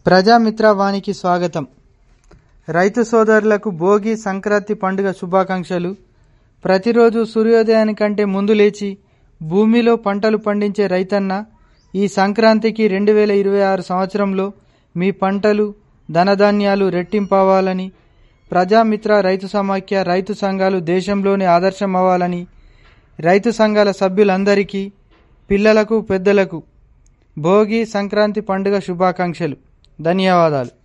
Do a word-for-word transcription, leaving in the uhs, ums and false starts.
ప్రజామిత్ర వానికి స్వాగతం. రైతు సోదరులకు భోగి సంక్రాంతి పండుగ శుభాకాంక్షలు. ప్రతిరోజు సూర్యోదయానికంటే ముందు లేచి భూమిలో పంటలు పండించే రైతన్న ఈ సంక్రాంతికి రెండు వేల ఇరవై ఆరు సంవత్సరంలో మీ పంటలు ధనధాన్యాలు రెట్టింపవ్వాలని, ప్రజామిత్ర రైతు సమాఖ్య రైతు సంఘాలు దేశంలోనే ఆదర్శం అవ్వాలని రైతు సంఘాల సభ్యులందరికీ, పిల్లలకు పెద్దలకు భోగి సంక్రాంతి పండుగ శుభాకాంక్షలు. ధన్యవాదాలు.